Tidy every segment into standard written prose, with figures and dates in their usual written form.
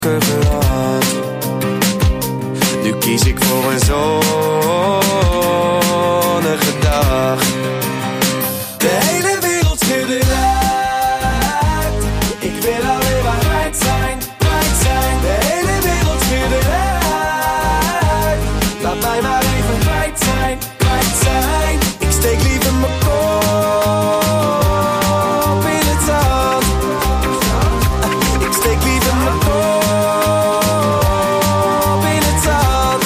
gehad. Nu kies ik voor een zonnige dag. De hele wereld schudde uit. Ik wil alleen maar kwijt zijn, kwijt zijn. De hele wereld schudde uit. Laat mij maar even kwijt zijn, kwijt zijn. Ik steek liever mijn kop in het zand. Ik steek liever mijn kop in het zand.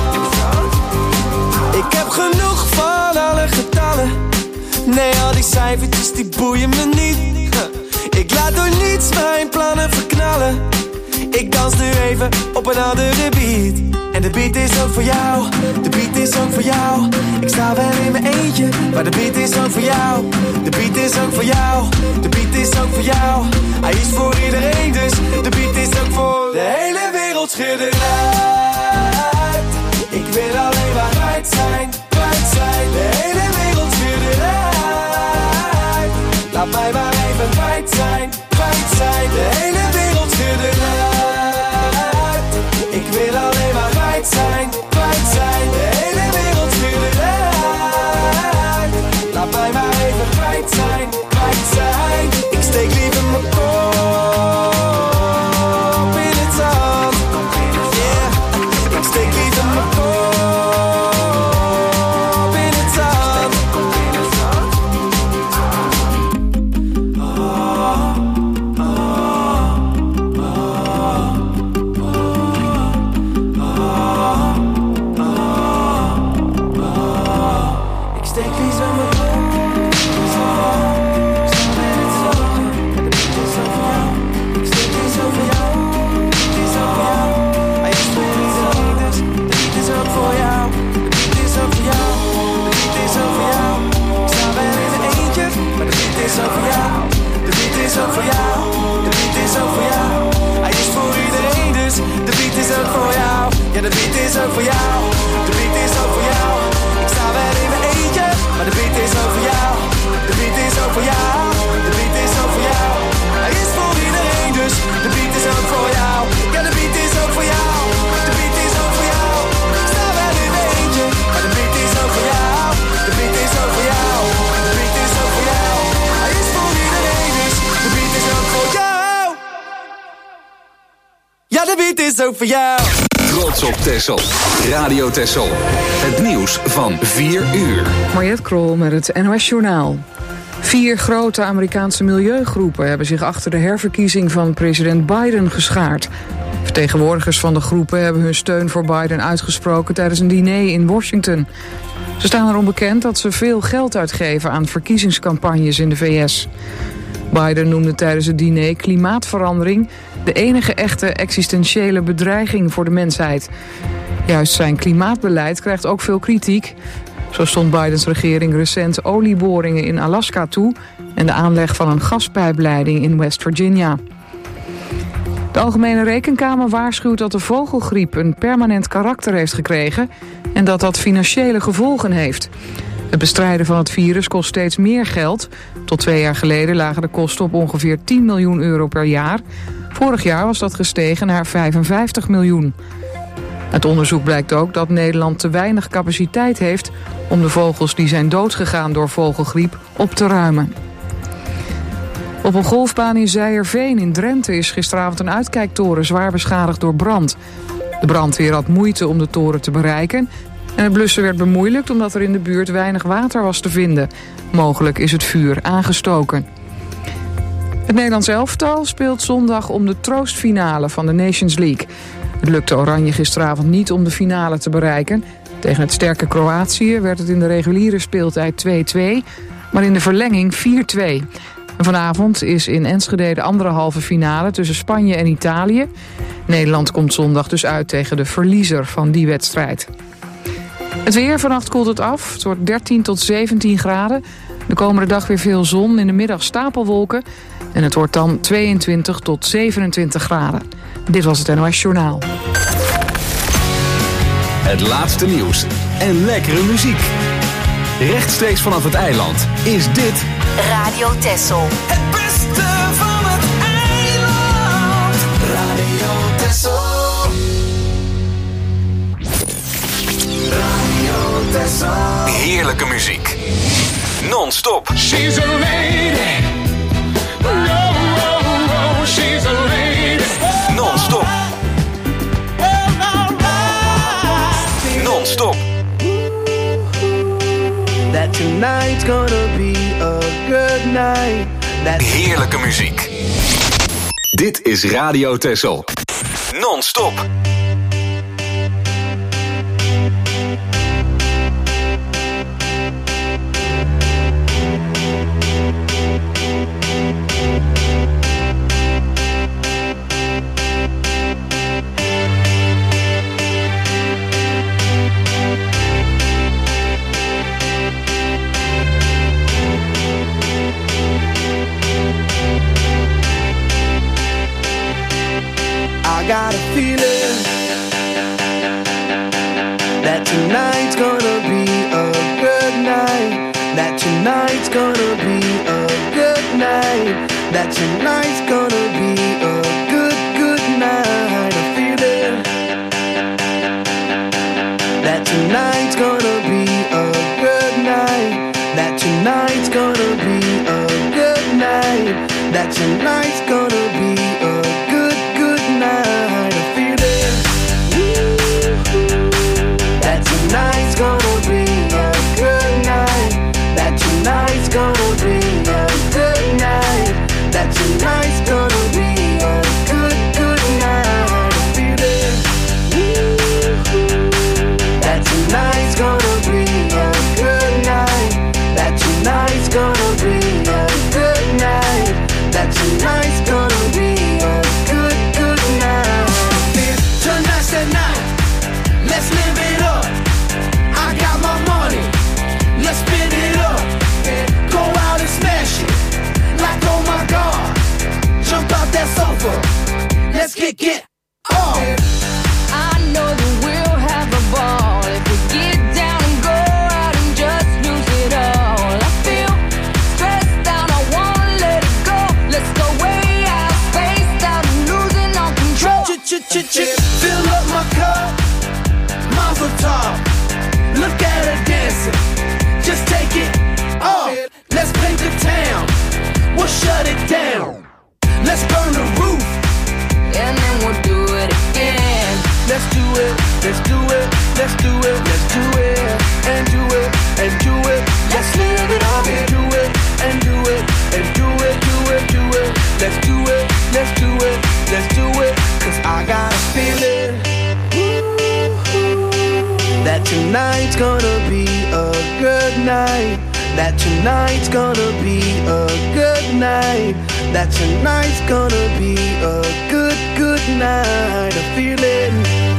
Ik heb genoeg van alle getallen. Nee, al die cijfertjes die boeien me niet. Ik laat door niets mijn plannen verknallen. Ik dans nu even op een andere beat. En de beat is ook voor jou, de beat is ook voor jou. Ik sta wel in mijn eentje, maar de beat is ook voor jou. De beat is ook voor jou, de beat is ook voor jou. Hij is voor iedereen, dus de beat is ook voor de hele wereld schudden uit. Ik wil alleen maar kwijt zijn, kwijt zijn. De hele wereld schudden uit. Laat mij maar even kwijt zijn, kwijt zijn. De hele wereld schudden uit. Ik wil alleen maar kwijt zijn, kwijt zijn. De hele wereld schudden uit. Laat mij maar even kwijt zijn, kwijt zijn. Ik steek liever mijn kop in het zand. Yeah, ik steek liever mijn kop in het zand. Ik steek liever mijn kop in het zand. De beat is ook voor jou. Ik steek liever voor jou. De beat is ook voor jou. Hij is voor iedereen, dus de beat is ook voor jou. De beat is ook voor jou. De beat is ook voor jou. Ik sta wel in mijn eentje, maar de beat is ook voor jou. De beat is ook voor jou. De beat is ook voor jou. Hij is voor iedereen, dus de beat is ook voor jou. Ja, de beat is ook voor jou. De beat is ook voor jou. Ik sta wel in mijn eentje, maar de beat is ook voor jou. De beat is ook voor jou. De beat is ook voor jou. Hij is voor iedereen, dus de beat is ook voor jou. Ja, de beat is ook voor jou. De beat is ook voor jou. Ik sta wel in mijn eentje, maar de beat is ook voor jou. De beat is ook voor jou. De beat is ook voor jou. Hij is voor iedereen, dus de beat is ook voor jou. Ja, de beat is ook voor jou. Trots op Texel. Radio Texel. Het nieuws van 4 uur. Mariette Krol met het NOS Journaal. 4 grote Amerikaanse milieugroepen hebben zich achter de herverkiezing van president Biden geschaard. Vertegenwoordigers van de groepen hebben hun steun voor Biden uitgesproken tijdens een diner in Washington. Ze staan erom bekend dat ze veel geld uitgeven aan verkiezingscampagnes in de VS. Biden noemde tijdens het diner klimaatverandering de enige echte existentiële bedreiging voor de mensheid. Juist zijn klimaatbeleid krijgt ook veel kritiek. Zo stond Bidens regering recent olieboringen in Alaska toe en de aanleg van een gaspijpleiding in West Virginia. De Algemene Rekenkamer waarschuwt dat de vogelgriep een permanent karakter heeft gekregen en dat dat financiële gevolgen heeft. Het bestrijden van het virus kost steeds meer geld. Tot 2 jaar geleden lagen de kosten op ongeveer 10 miljoen euro per jaar. Vorig jaar was dat gestegen naar 55 miljoen. Uit onderzoek blijkt ook dat Nederland te weinig capaciteit heeft om de vogels die zijn doodgegaan door vogelgriep op te ruimen. Op een golfbaan in Zeierveen in Drenthe is gisteravond een uitkijktoren zwaar beschadigd door brand. De brandweer had moeite om de toren te bereiken en het blussen werd bemoeilijkt omdat er in de buurt weinig water was te vinden. Mogelijk is het vuur aangestoken. Het Nederlands elftal speelt zondag om de troostfinale van de Nations League. Het lukte Oranje gisteravond niet om de finale te bereiken. Tegen het sterke Kroatië werd het in de reguliere speeltijd 2-2, maar in de verlenging 4-2. En vanavond is in Enschede de andere halve finale tussen Spanje en Italië. Nederland komt zondag dus uit tegen de verliezer van die wedstrijd. Het weer, vannacht koelt het af. Het wordt 13 tot 17 graden. De komende dag weer veel zon, in de middag stapelwolken. En het wordt dan 22 tot 27 graden. Dit was het NOS Journaal. Het laatste nieuws en lekkere muziek. Rechtstreeks vanaf het eiland is dit Radio Texel. Het beste van het eiland. Radio Texel. Heerlijke muziek. Non-stop. She's a lady. Oh, she's a lady. Non-stop. Non-stop. That tonight's gonna be a good night. Heerlijke muziek. Dit is Radio Texel. Non-stop. I got a feeling that tonight's gonna be a good night. That tonight's gonna be a good night. That tonight's gonna be a good night. A feeling that tonight's gonna be a good night. That tonight's gonna be a good night. That tonight's gonna be a good night. A feeling that tonight's gonna be a good night. That tonight's gonna be a good night. That tonight's gonna be a good night. A feeling that tonight's gonna be a good night. That tonight's gonna be a good night. That tonight's gonna be a good night. Tonight's the night. Let's live it up. I got my money. Let's spin it up. Go out and smash it. Like oh my God. Jump out that sofa. Let's get off. I know that we'll have a ball if we get down and go out and just lose it all. I feel stressed out, I wanna let it go. Let's go way out, spaced out, and losing all control. Fill up my cup. Mazel tov. Look at her dancing. Just take it off. Let's paint the town. We'll shut it down. Let's burn the roof. And then we'll do it again. Let's do it, let's do it, let's do it, let's do it, and do it, and do it. Let's live it up and do it, and do it, and do it, do it, do it. Let's do it, let's do it, let's do it. 'Cause I got a feeling that tonight's gonna be a good night. That tonight's gonna be a good night. That tonight's gonna be a good night. A feeling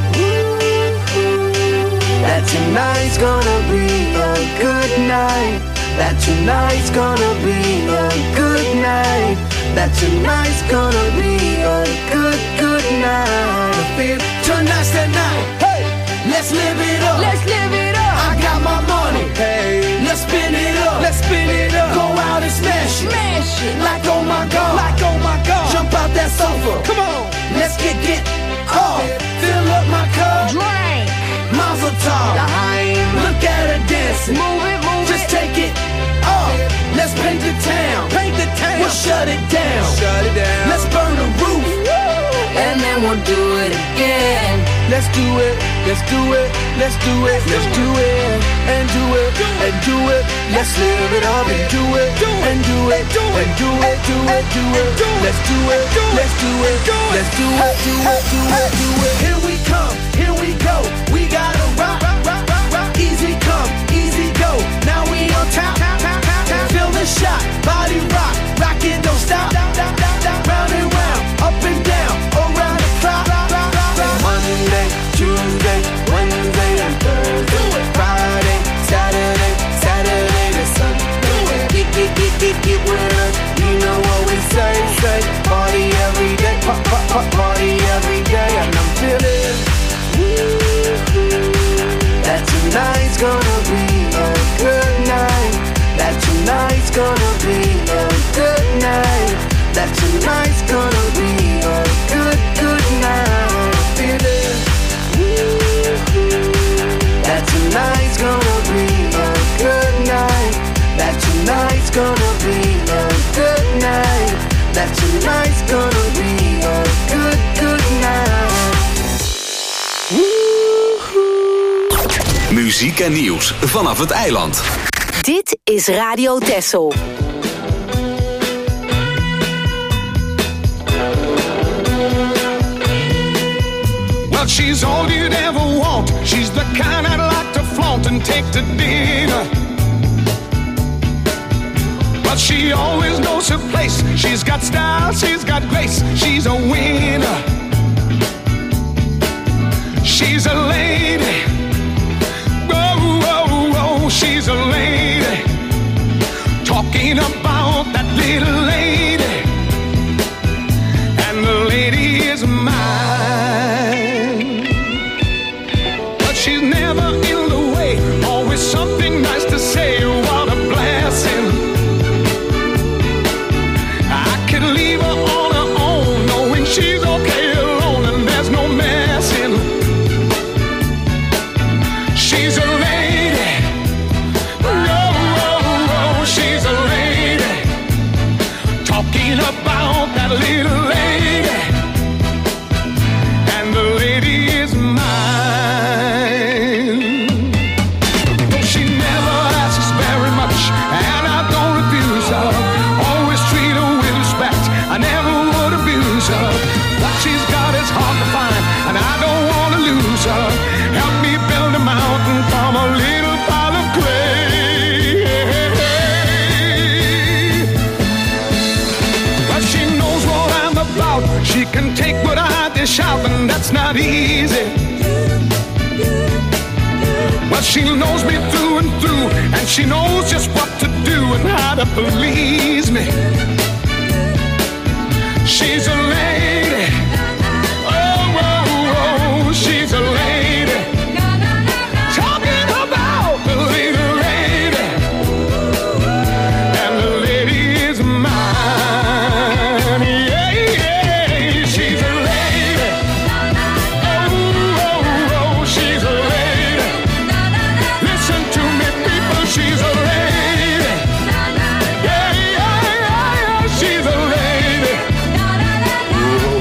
that tonight's gonna be a good night. That tonight's gonna be a good night. That tonight's gonna be a good night. I feel tonight's the night. Hey, let's live it up. Let's live it up. I got my money. Hey, let's spin it up. Let's spin it up. Go out and smash it. Smash it. Like oh my God. Like oh my God. Jump out that sofa. Come on. Let's get off. Fill up my cup. Drink. Mazel tov. Look at her dancing. Move it. Just take it off. Let's paint the town. We'll shut it down. Let's burn the roof. And then we'll do it again. Let's do it. Let's do it. Let's do it. Let's do it. And do it. And do it. Let's live it up and do it. And do it. And do it. Do it. Do it. Let's do it. Let's do it. Let's do it. Do it. Do it. Do it. Here we come. Here we go. We gotta rock. Easy come. Easy go. Now we on top. Feel the shot. Body rock. Rockin', don't stop. Round and round. Up and down. Around the clock. Monday, Tuesday, Wednesday, and Thursday. Friday, Saturday to Sunday. Get with us. You know what we say. Party every day. Party every day. And I'm feeling muziek en nieuws vanaf het eiland. Dit is Radio Texel. Well, she's all you'd ever want. She's the kind I'd like to flaunt and take to dinner. But she always knows her place. She's got style, she's got grace. She's a winner. She's a lady. Whoa, whoa, whoa, she's a lady. Talking about that little lady. And the lady is mine. But she's never in the way. Always something nice to say. What a blessing. I could leave her on her own, knowing she's okay alone and there's no messing. She's a lady. Whoa, whoa, whoa, she's a lady. Talking about that little lady. And the lady is mine. Though she never asks very much, and I don't abuse her. Always treat her with respect. I never would abuse her. What she's got is hard to find, and I don't want to lose her. Help me build a mountain from a little pile of clay. But she knows what I'm about. She can take what I dish out, and that's not easy. Well, she knows me through and through, and she knows just what to do and how to please me. She's a lady. Oh, oh, oh, she's a lady. Talking about the little lady. And the lady is mine. Yeah, yeah, she's a lady. Oh, oh, oh, she's a lady. Listen to me, people, she's a lady. Yeah, yeah, yeah, yeah, she's a lady. Oh,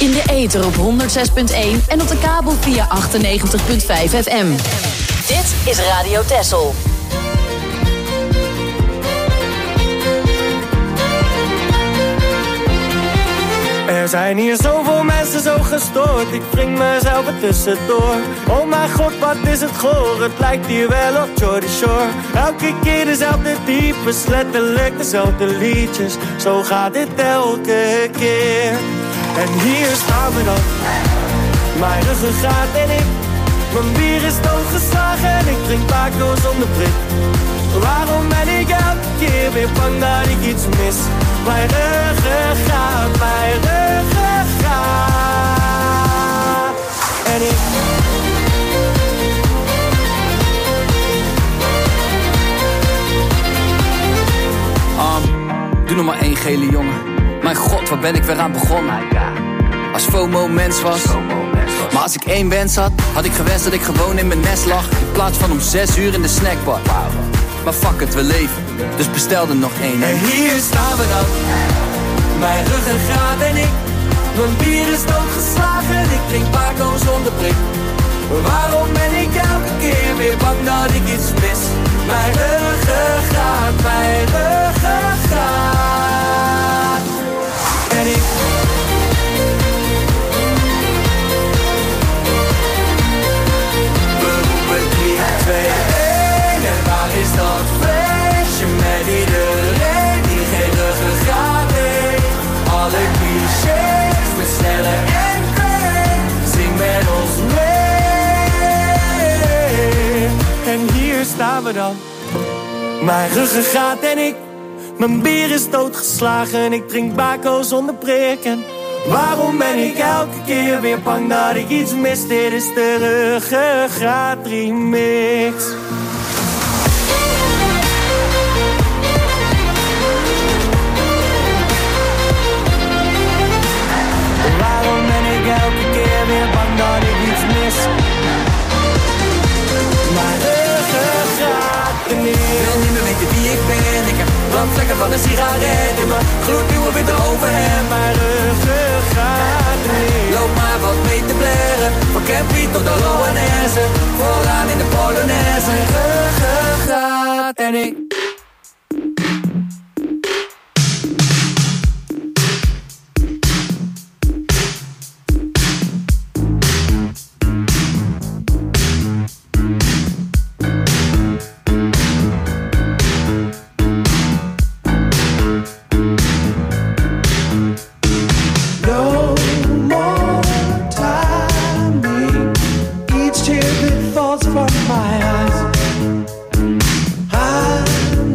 In de ether op 106.1 en op de kabel via 98.5 FM. Dit is Radio Texel. Er zijn hier zoveel mensen zo gestoord, ik wring mezelf er tussendoor. Oh mijn god, wat is het goor, het lijkt hier wel op Jordy Shore. Elke keer dezelfde types, letterlijk dezelfde liedjes. Zo gaat dit elke keer. En hier staan we dan, mijn ruggengraat en ik. Mijn bier is doodgeslagen en ik drink Paco zonder prik. Waarom ben ik elke keer weer bang dat ik iets mis? Mijn ruggengraat, mijn ruggengraat. En ik... Doe nog maar één gele jongen. Mijn god, waar ben ik weer aan begonnen? Als FOMO mens was. Maar als ik één wens had, had ik gewenst dat ik gewoon in mijn nest lag. In plaats van om 6 uur in de snackbar. Maar fuck het, we leven, dus bestel er nog één. En hier staan we dan, mijn ruggengraat en ik. Mijn bier is doodgeslagen, ik drink Paco zonder prik. Waarom ben ik elke keer weer bang dat ik iets mis? Mijn ruggengraat, mijn ruggengraat. En ik... We roepen 3, 2, 1 en waar is dat feestje met iedereen die geen ruggengraat heeft? Alle clichés met sneller en kwijt, zing met ons mee. En hier staan we dan, mijn ruggengraat en ik. Mijn bier is doodgeslagen, ik drink Paco zonder prik. En waarom ben ik elke keer weer bang dat ik iets mis? Dit is de ruggengraat remix. Waarom ben ik elke keer weer bang dat ik iets mis? Mijn ruggengraat remix. Ik wil niet meer weten wie ik ben. Ik heb brandvlekken van een sigaret in mijn gloednieuwe witte overhemd. Mijn ruggengraat remix. Loop maar wat mee te blaren, van Campy tot de Loanesse. Vooraan in de Polonaise. Mijn ruggengraat en ik. From my eyes, I'm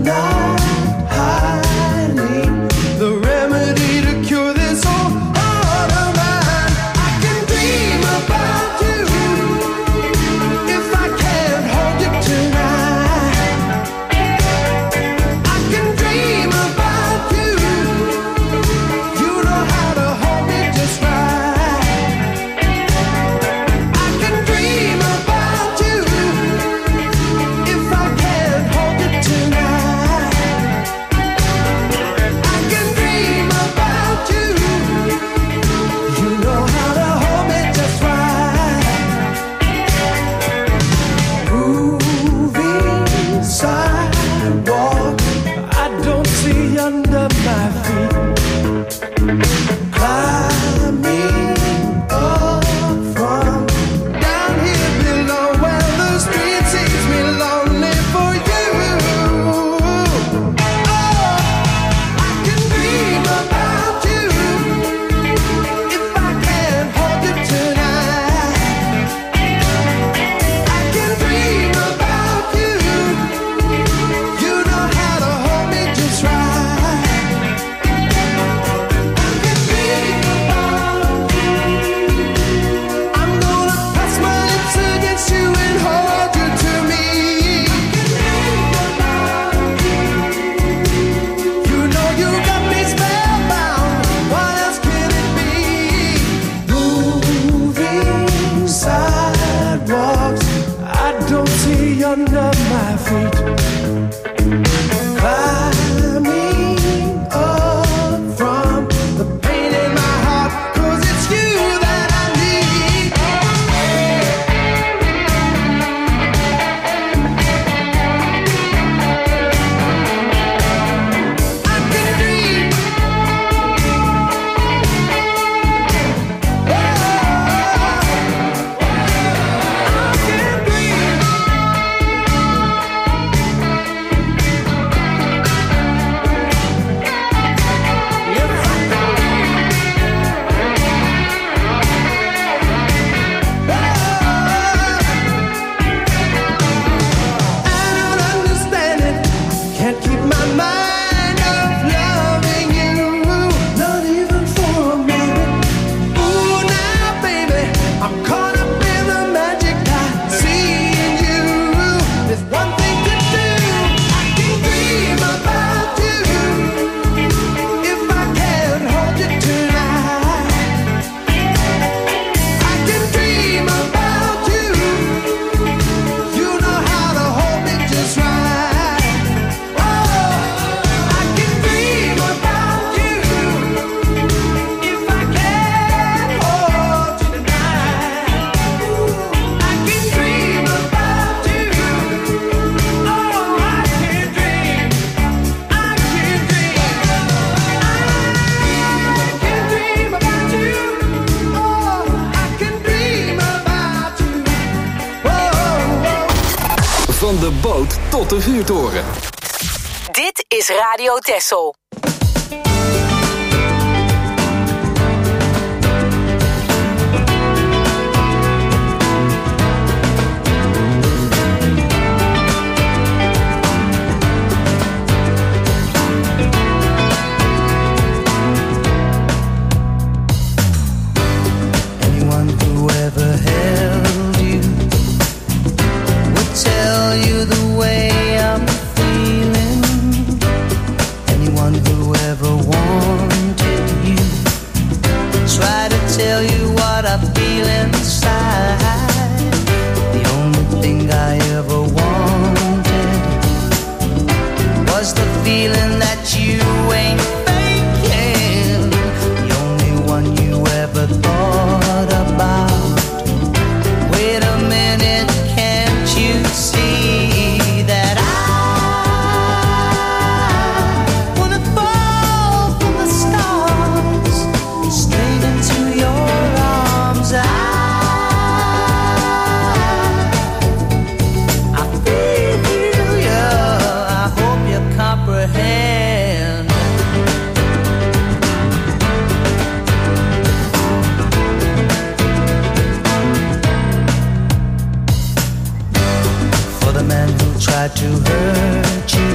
Van de boot tot de vuurtoren. Dit is Radio Texel. Tell you what I feel inside. The only thing I ever wanted was the feeling that you ain't faking. The only one you ever thought about. Wait a minute, can't you see that I wanna fall from the stars straight into your arms? I feel you. I hope you comprehend. For the man who tried to hurt you,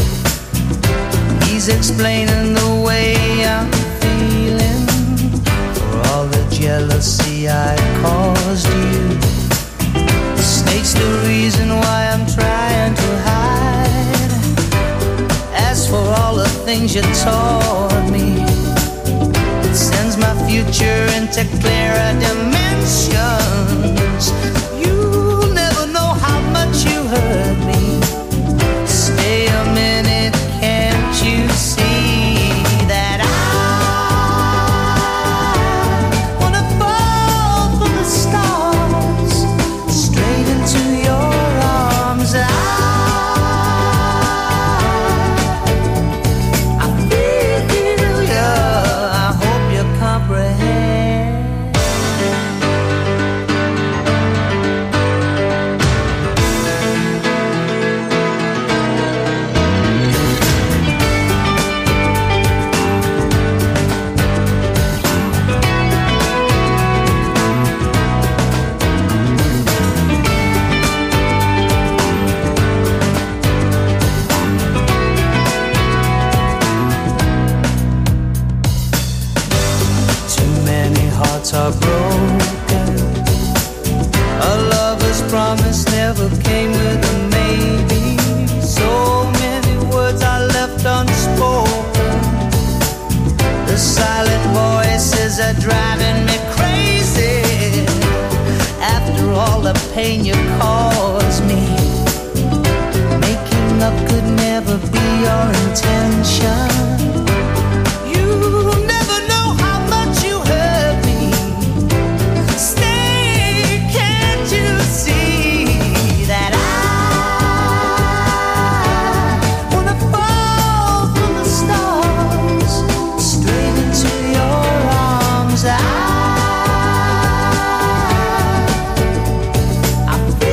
he's explaining the way I'm feeling. For all the jealousy I caused you, the snake's the reason why I'm trying to hide. As for all the things you taught me, it sends my future into clearer dimensions. You'll never know how much you hurt me. Stay a minute, can't you see that I wanna fall from the stars straight into your arms? I feel you. I hope you comprehend. Too many hearts are broken. A lover's promise never came with a maybe. So many words are left unspoken. The silent voices are driving me crazy. After all the pain you caused me, making up could never be your intention. You never know how much you hurt me. Stay, can't you see that I wanna fall from the stars straight into your arms? I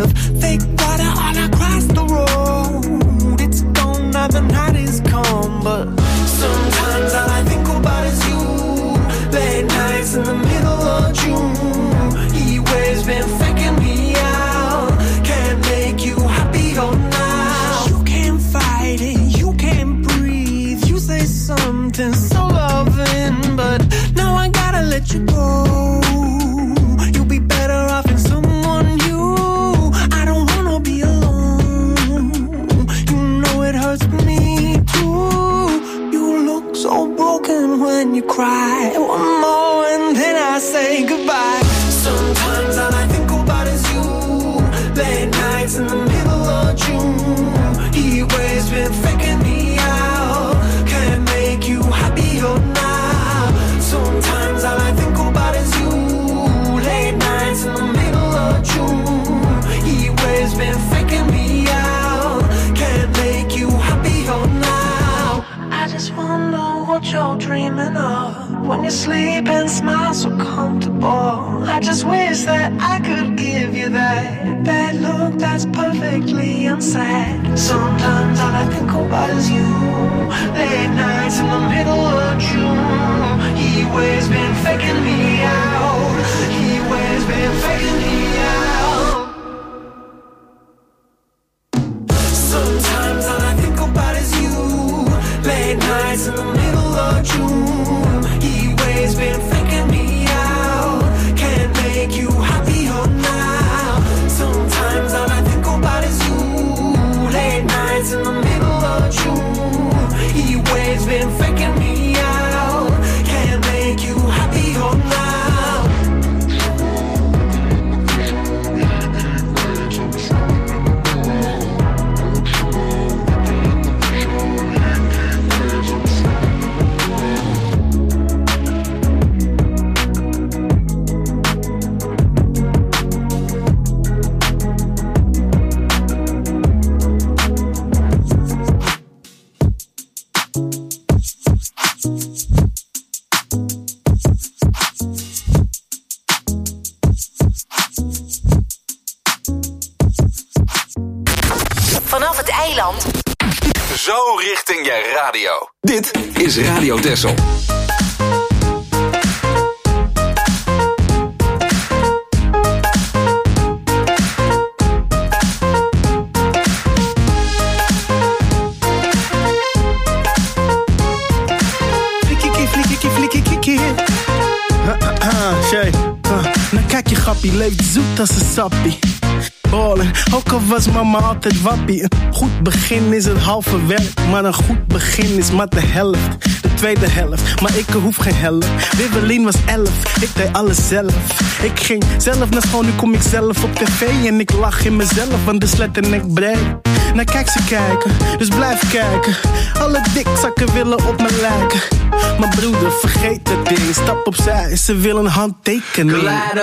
live. Fake water all across the road. It's gone now, the night is come. But sometimes all I think about is you. Late nights in the middle of June. He waves been faking me out. Can't make you happy or now. You can't fight it, you can't breathe. You say something so loving, but now I gotta let you go. You'll be better off in someone new. I don't wanna be alone. You know it hurts me too. You look so broken when you cry. One more and then I say goodbye. Sometimes all I think about is you. Late nights in the middle of June. He waves been faking me out. Can't make you happier now. Sometimes all I think about is you. Late nights in the middle of June. He waves been faking me out. Can't make you happier now. I just wonder what you're dreaming of. When you sleep and smile so comfortable. I just wish that I could give you that look that's perfectly unsaid. Sometimes all I think about is you. Late nights in the middle of June. He waves been faking me out. He waves been faking me out. Sometimes all I think about is you. Late nights in the middle of June. He waves been faking me out. Can't make you happier now. Sometimes all I think about is you. Late nights in the middle of June. He waves been faking me out. Can't make you happier now. Vanaf het eiland. Zo richting je radio. Dit is Radio Texel. Nou kijk je grappie, leeft zoet als een sappie. Ballen, ook al was mama altijd wappie. Een goed begin is het halve werk, maar een goed begin is maar de helft. De tweede helft, maar ik hoef geen helft. Wibbelien was 11, ik deed alles zelf. Ik ging zelf naar school, nu kom ik zelf op tv. En ik lach in mezelf, want de slet en ik breed. Nou kijk ze kijken, dus blijf kijken. Alle dikzakken willen op me lijken. Maar broeder, vergeet het ding, stap opzij, ze willen een handtekening.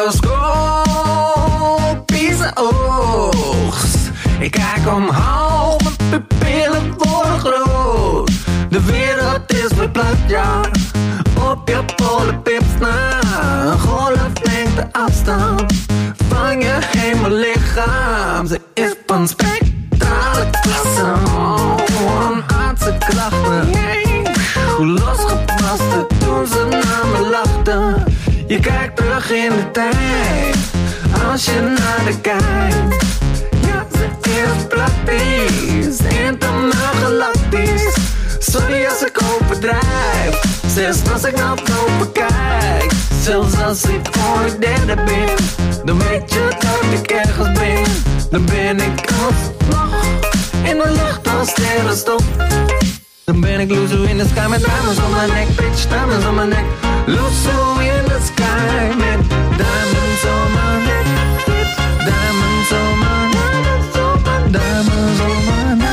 Kaleidoscopische oogst. Ik kijk omhoog, mijn pupillen worden groot. De wereld is verplaatst, ja. Op je polenpips na. Een golflengte afstand van je hemellichaam. Ze is van spectrale klasse. Onaardse krachten. Hoe losgebarsten toen ze naar me lachten. Je kijkt terug in de tijd. Als je naar de kijkt. Ja, ze is praktisch. Intergalactisch. Sorry als ik overdrijf. Zelfs als ik naar boven kijk. Zelfs als ik ooit derde ben. Dan weet je dat ik ergens ben. Dan ben ik alsnog in de lucht als sterrenstof. Dan ben ik Luzo in the sky met diamonds on my neck. Bitch, diamonds on my neck. Luzo in the sky met diamonds on my neck. Diamonds on my neck. Diamonds on my neck.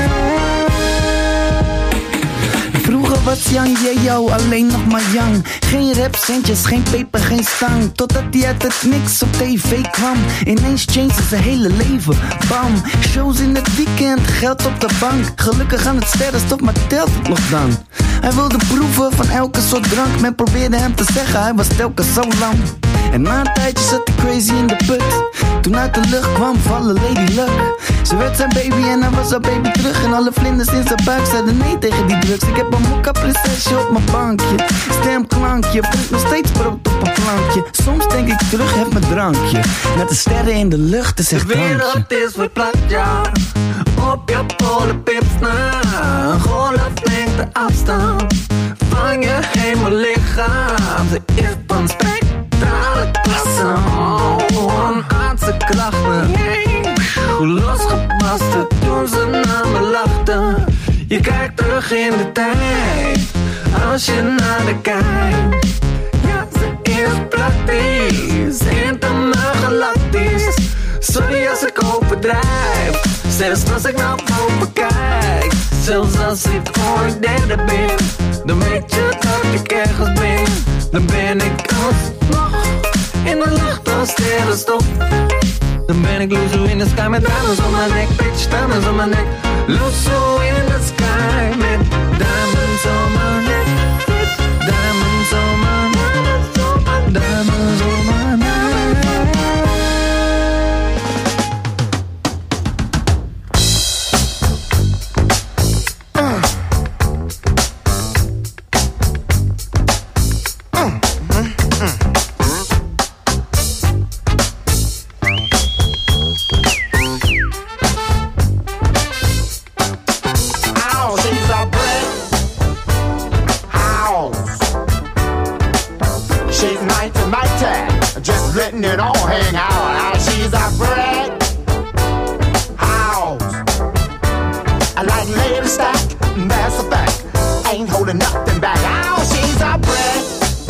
Vroeger was Yang Yeo alleen nog maar Yang. Geen rapcentjes, geen peper, geen stang. Totdat hij uit het niks op tv kwam. Ineens changed zijn hele leven, bam. Shows in het weekend, geld op de bank. Gelukkig aan het sterrenstof, maar telt het nog dan? Hij wilde proeven van elke soort drank. Men probeerde hem te zeggen, hij was telkens zo lang. En na een tijdje zat hij crazy in de put. Toen Toen uit de lucht kwam vallen Lady Luck. Ze werd zijn baby en hij was haar baby terug. En alle vlinders in zijn buik zeiden nee tegen die drugs. Ik heb een mokka prinsesje op mijn bankje. Stemklankje, brengt nog steeds brood op een plankje. Soms denk ik terug, heb mijn drankje. Met de sterren in de lucht, is echt drankje. De wereld is verplaatst, ja. Op je polenpips na. Golflengte afstand van je hemellichaam. Ze is van spectrale klasse. Onaardse klachten. Losgebarsten toen ze naar me lachten. Je kijkt terug in de tijd als je naar de kijkt. Ja, ze is praktisch, intergalactisch. Sorry als ik overdrijf, zelfs als ik naar boven kijk. Zelfs als ik ooit derde ben, dan weet je dat ik ergens ben. Dan ben ik alsnog in de lucht als sterrenstof. Dan ben ik Luzo in the sky met diamonds on my neck, bitch, diamonds on my neck. Luzo in the sky met diamonds on my neck, bitch, diamonds on my neck, diamonds on my neck. Letting it all hang out. Now she's a brick house. I like lady stack, that's a fact. Ain't holding nothing back. Now she's a brick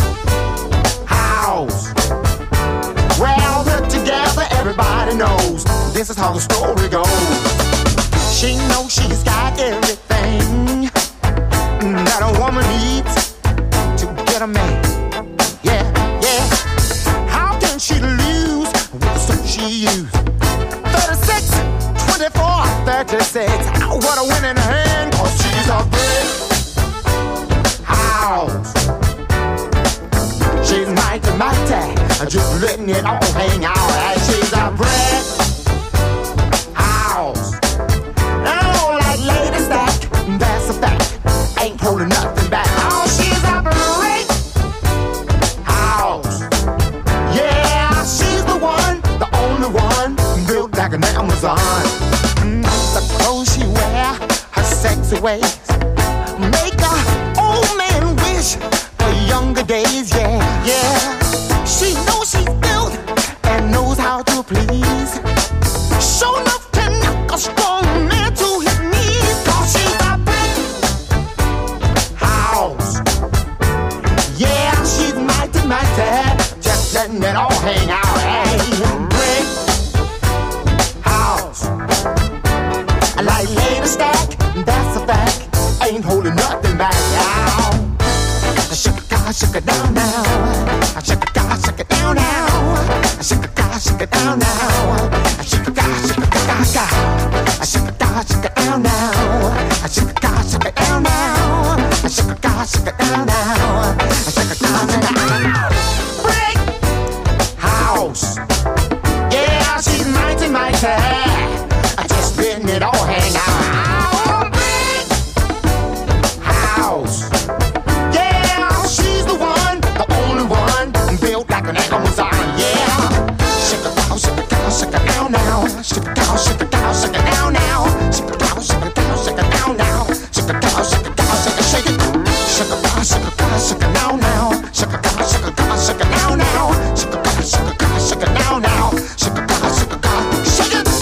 house. Well put together, everybody knows this is how the story goes. She knows she's got everything that a woman needs to get a man. Yeah, yeah. She lose with the suit she used. 36, 24, 36. Oh, what a winning hand, cause she's a brick house. She's mighty, just letting it all hang out. And she's a brick house. Oh, like lady stack, that's a fact. Ain't holding nothing back. Oh, she's a brick house. She's the one, the only one, built like an Amazon. The clothes she wear, her sexy ways, make a old man wish for younger days, yeah, yeah. She knows she's built and knows how to please. Show enough to knock a strong man to his knees. Cause she's a brick house. Yeah, she's mighty, mighty. Just letting it all hang out. Hey, brick house. I like lady stack, that's a fact. Ain't holding nothing back. Now, shake it down now. Shake it down now. Shake it down now. Shake it down now. Shake it down now. Shake it down now. Shake it down now. Brick house. Yeah, she's mighty, mighty. Just letting it all hang out. Brick house. Yeah, she's the one, the only one, built like an Amazon. Yeah, shake it down, shake it down, shake it down now. Shake it down, shake it down, shake it down now. Shake it down, shake it down, shake it down now. Shake it down, shake it down, shake it, shake it. Shake it down, shake it down, shake it down now. Shake it down, shake it down, shake it down now. Shake it down, shake it down, shake it down now. Shake it down, shake it down, shake it.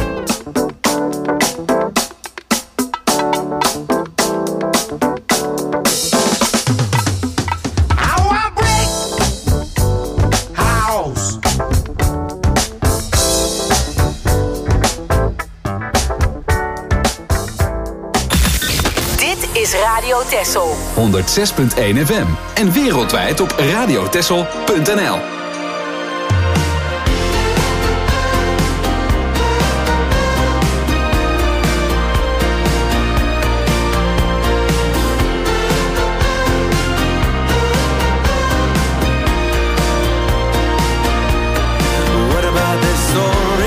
Is Radio Texel 106.1 FM en wereldwijd op radiotexel.nl. What about this soul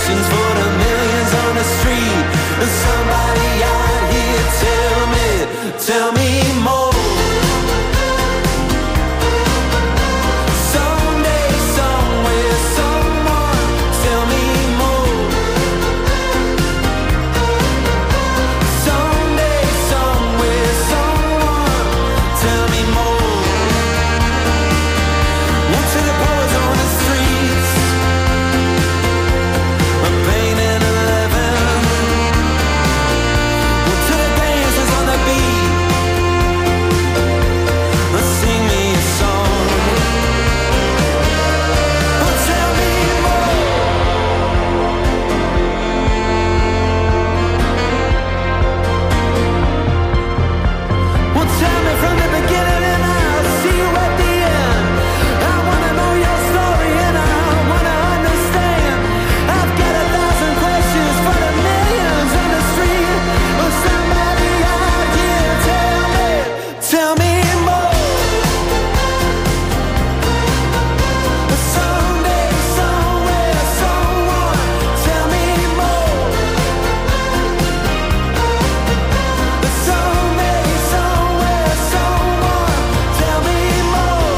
questions for the millions on the street. And somebody out here tell me more. Someday, somewhere, someone, tell me more. Someday, somewhere, someone, tell me more. One to the poets on the streets, a pain and 11. One to the dancers on the beat, sing me a song. Oh, tell me more. Well, tell me from the beginning and I'll see you at the end. I wanna know your story and I wanna understand. I've got 1,000 questions for the millions on the street. Oh, somebody out here tell me more. Someday, somewhere, someone, tell me more. Someday, somewhere, someone, tell me more.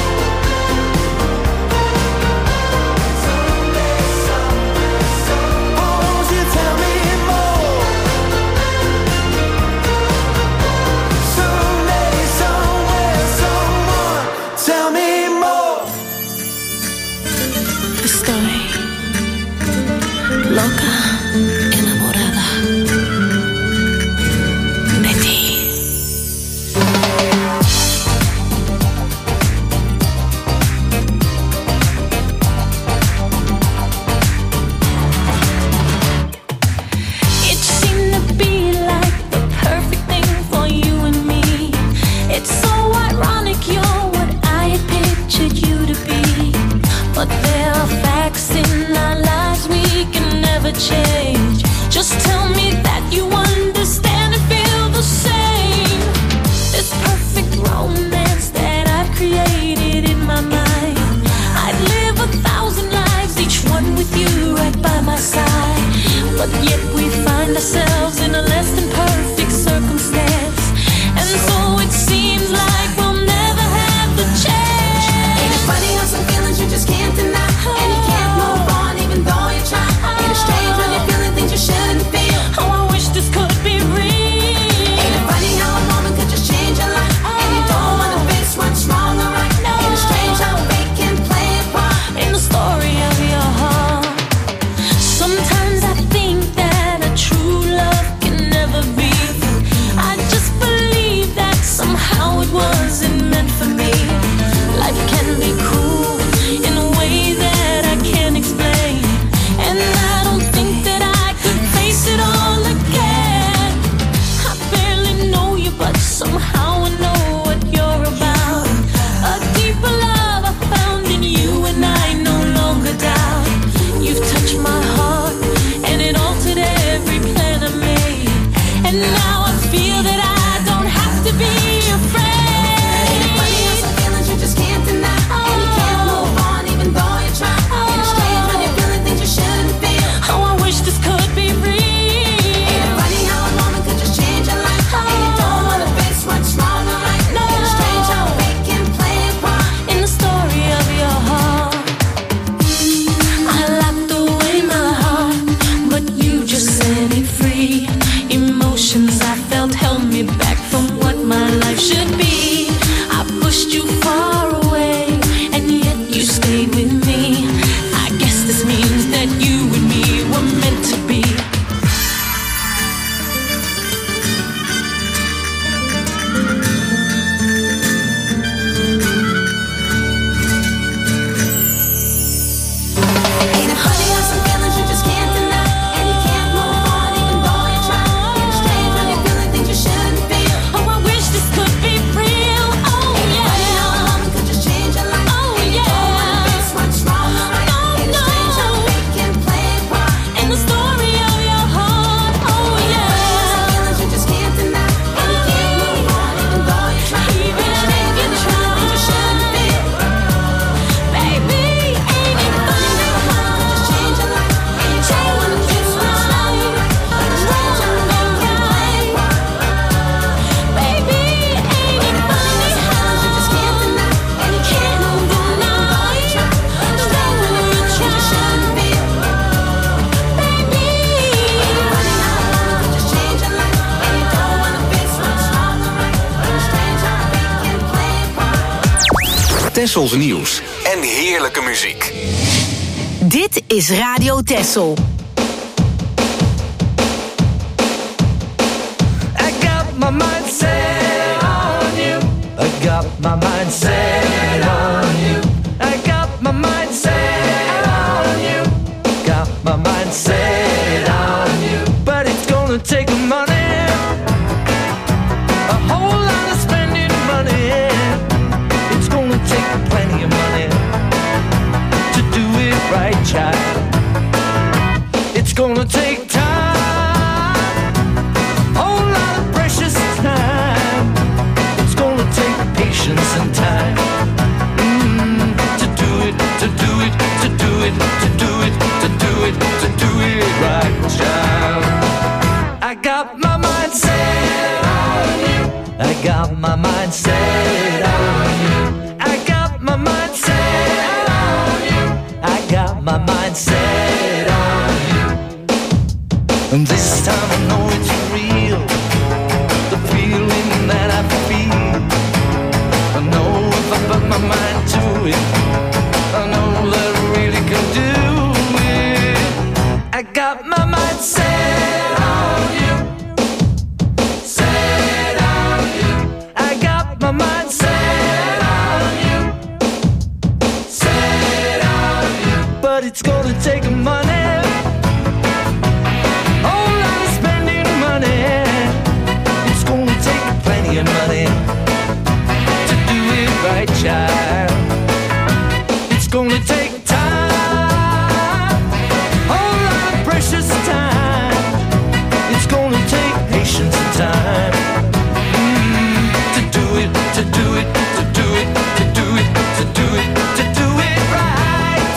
Someday, somewhere, someone, won't you tell me more? Someday, somewhere, someone, tell me more. Estoy loca, enamorada de ti. It seemed to be like the perfect thing for you and me. It's so ironic you're what I had pictured you to be. But there are facts in our lives we can never change. Just tell me that you understand and feel the same. This perfect romance that I've created in my mind, I'd live 1,000 lives, each one with you right by my side. But yet we find ourselves in a less than perfect circumstance, and so it seems like we'll never have the chance. Ain't it funny how some feelings you just can't deny, and you can't move on even though you try. Ain't it strange when you feel Tessels nieuws en heerlijke muziek. Dit is Radio Tessel. I got my mind set on you. I got my mind set on you. I got my mind set on you. Got my mind set on you. But it's gonna take money, a whole lot of spending money. It's gonna take plenty of money to do it right, child. It's gonna take time, whole lot of precious time. It's gonna take patience and time to do it, to do it, to do it, to do it, to do it, to do it right, child. I got my mind set on you. I got my mind set on you. I got my mind set on you. I got my mind set on you. And this time I know it's real, the feeling that I feel. I know if I put my mind to it, I know that I really can do it. I got my mind set on you, set on you. I got my mind set on you, set on you. But it's gonna take money, whole lot of spending money. It's gonna take plenty of money to do it right, child. It's gonna take time, whole lot of precious time. It's gonna take patience and time to do it, to do it, to do it, to do it, to do it, to do it right.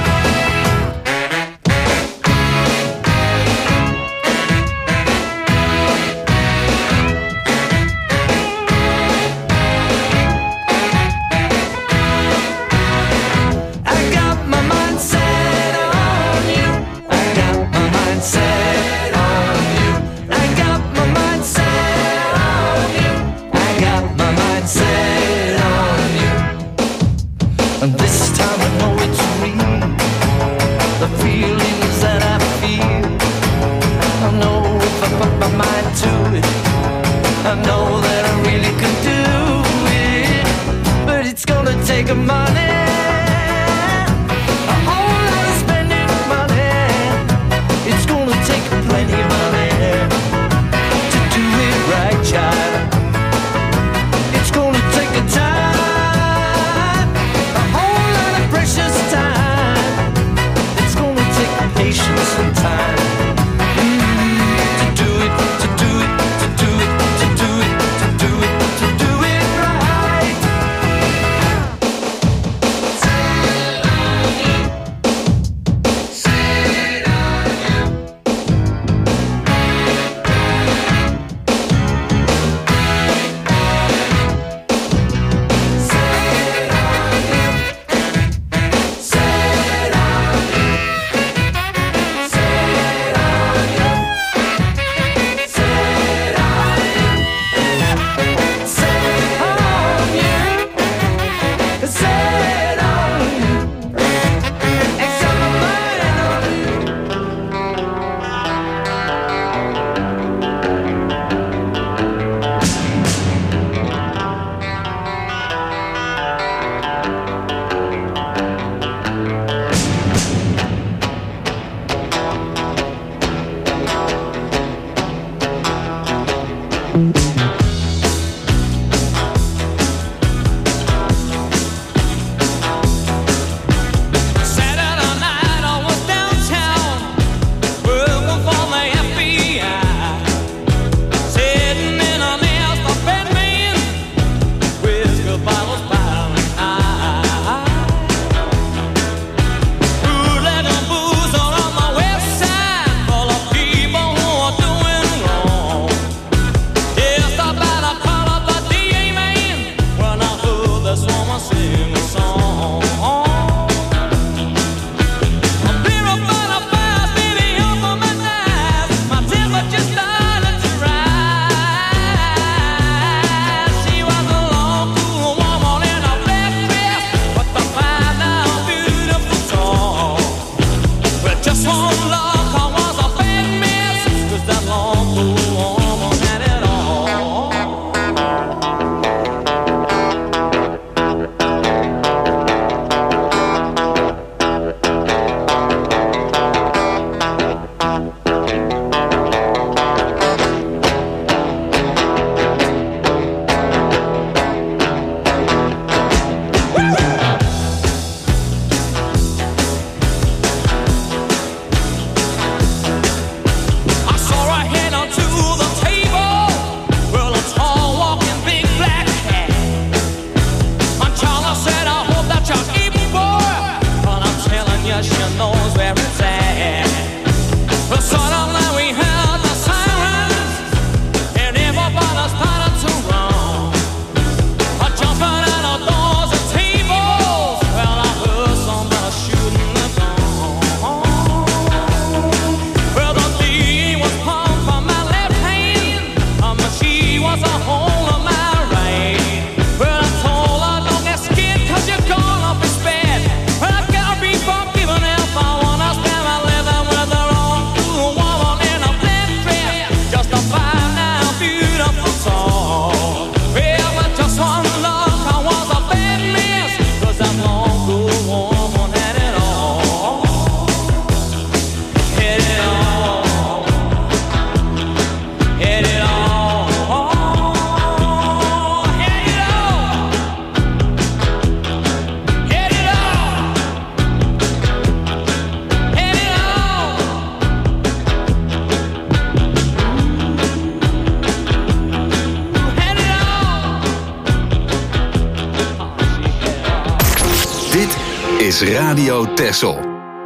I got my mind set on you. I got my mind set on you. I got my mind set on you. I got my mind set on you. And this time I know it's real, the feelings that I feel. I know if I put my mind to it, I know that I really can do it. But it's gonna take money, a whole lot of spending money. It's gonna take plenty of money to do it right, child. It's gonna take a time, a whole lot of precious time. It's gonna take patience and time to do it, to do it, to do it, to do it, to do it, to do it right. Yeah, stop is Radio Texel.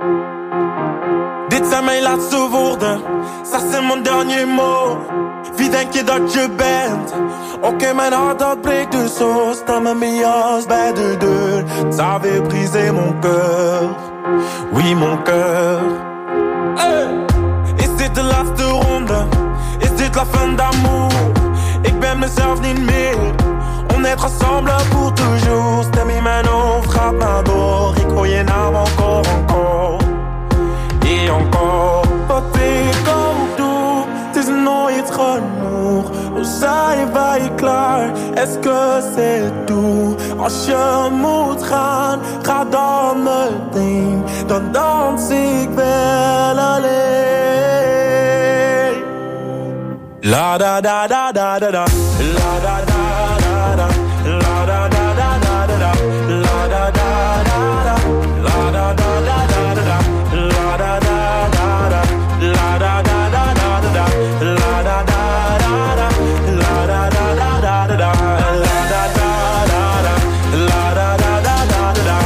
Dit zijn mijn laatste woorden, ça c'est mon dernier mot. Wie denk je dat je bent? Oké, mijn hart dat breekt dus zo. Sta met mijn jas bij de deur. Ça avait brisé mon cœur. Oui, mon cœur. Hey! Is dit de laatste ronde? Is dit la fin d'amour? Ik ben mezelf niet meer. On est ensemble pour toujours. Stem in mijn hoofd gaat maar door. Ik hoor je naam encore. Et encore. Wat ik ook doe, het is nooit genoeg. Hoe saai ben je klaar? Est-ce que c'est tout? Als je moet gaan, ga dan meteen. Dan dans ik wel alleen. La da da da da da da. La da da da da. La da da da da da. La da da da da. La da da da da da. La da da da da. La da da da da da. La da da da da. La da da da da da. La da da da da. La da da da da da.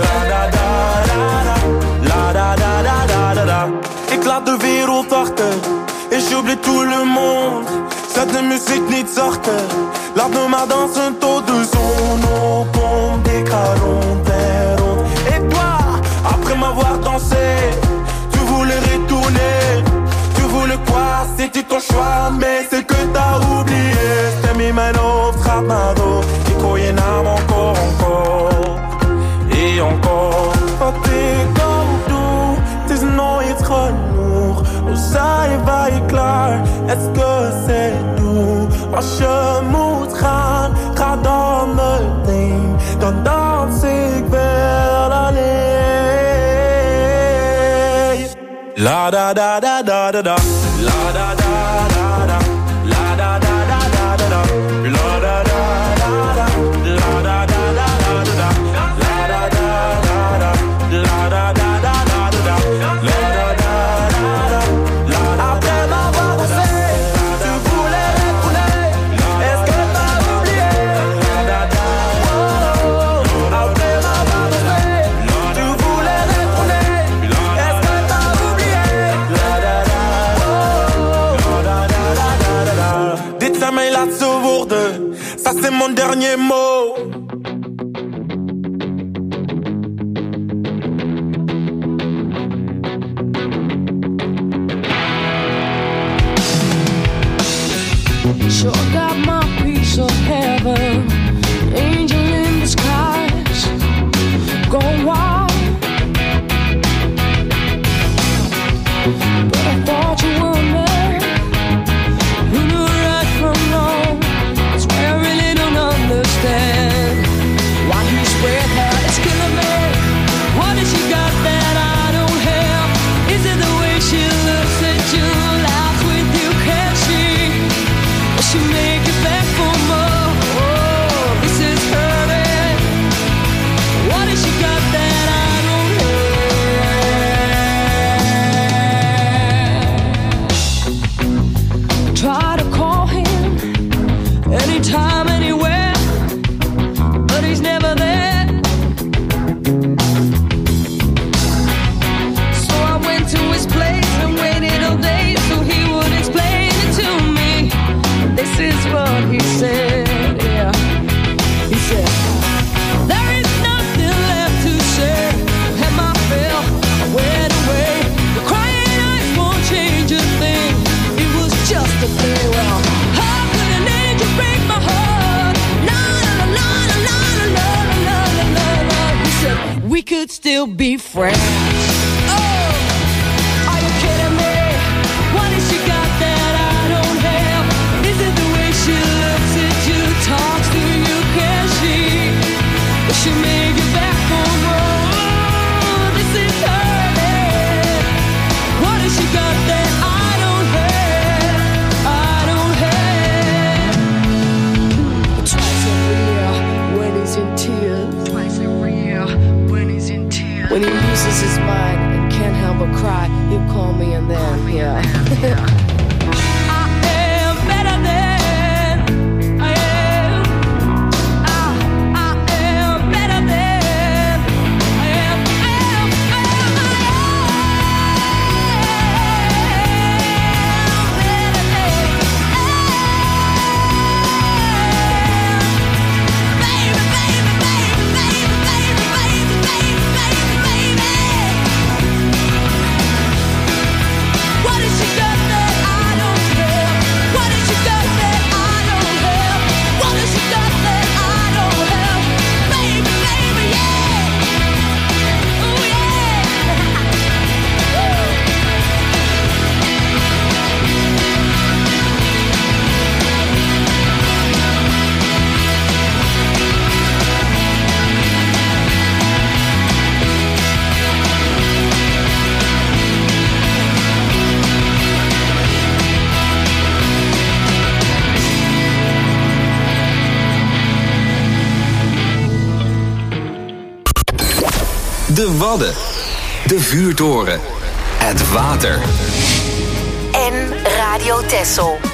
La da da da da. Ik laat de wereld achter. Et j'oublie tout le monde. Zet de muziek niet zachter. Laat me maar dansen tot de zon opkomt. Ik ga rond en rond. Et toi, après m'avoir dansé, tu voulais retourner. Tu voulais quoi? C'était ton choix, mais c'est que t'as oublié. Stem in mijn hoofd gaat maar door. Ik hoor je naam encore. Et encore. Wat ik ook doe, het is nooit genoeg. Hoe saai ben je klaar? Est-ce que c'est tout? Als je moet gaan, ga dan meteen. Dan dans ik wel alleen. La da da da da da da. La da da da da. La da da da da da. La da da da da. La da da da da da. La da da da da. La da da da da da. La da da da da. Après m'avoir dansé, tu voulais retourner. Est-ce que t'as oublié? Après m'avoir dansé, tu voulais retourner. Est-ce que t'as oublié? Dit zijn mijn laatste woorden, ça c'est mon dernier mot. Sure got my piece of heaven, angel in disguise, go wild. But I thought you were a man who knew right from wrong. That's why I really don't understand why you spread that it's killing me. What has she got that I don't have? Is it the way she looks at you? still be friends. Oh, are you kidding me? What has she got that I don't have? Is it the way she looks at you, talks to you? Can she? Will she make you back home? Oh, this is her head. What has she got that I don't have? I don't have. Twice every year when he's in tears. Twice every year when he's in tears. When he loses his mind and can't help but cry, he'll call me and then, yeah. I am better than I am. I am better than I am. What has she got that I don't have? What has she got that I don't have? What has she got that I don't have? Baby, baby, yeah. Oh De Wadden. De Vuurtoren. Het water. En Radio Texel.